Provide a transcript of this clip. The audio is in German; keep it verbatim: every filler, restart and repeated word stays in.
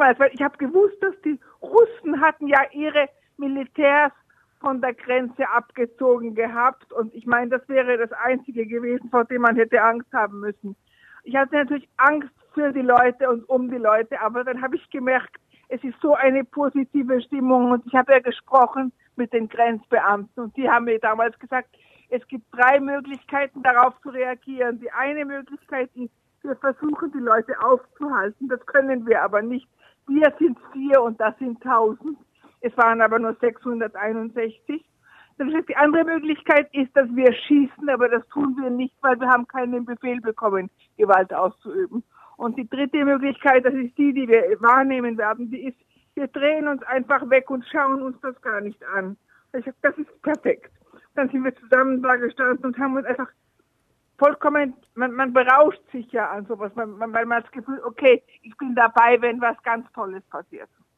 damals, weil ich habe gewusst, dass die Russen hatten ja ihre Militärs von der Grenze abgezogen gehabt und ich meine, das wäre das Einzige gewesen, vor dem man hätte Angst haben müssen. Ich hatte natürlich Angst für die Leute und um die Leute, aber dann habe ich gemerkt, es ist so eine positive Stimmung und ich habe ja gesprochen mit den Grenzbeamten und die haben mir damals gesagt, es gibt drei Möglichkeiten darauf zu reagieren. Die eine Möglichkeit ist, wir versuchen die Leute aufzuhalten, das können wir aber nicht. Wir sind vier und das sind tausend. Es waren aber nur sechshunderteinundsechzig. Die andere Möglichkeit ist, dass wir schießen, aber das tun wir nicht, weil wir haben keinen Befehl bekommen, Gewalt auszuüben. Und die dritte Möglichkeit, das ist die, die wir wahrnehmen werden, die ist, wir drehen uns einfach weg und schauen uns das gar nicht an. Ich sage, das ist perfekt. Dann sind wir zusammen da gestanden und haben uns einfach vollkommen, man, man berauscht sich ja an sowas, man, man, weil man hat das Gefühl, okay, ich bin dabei, wenn was ganz Tolles passiert.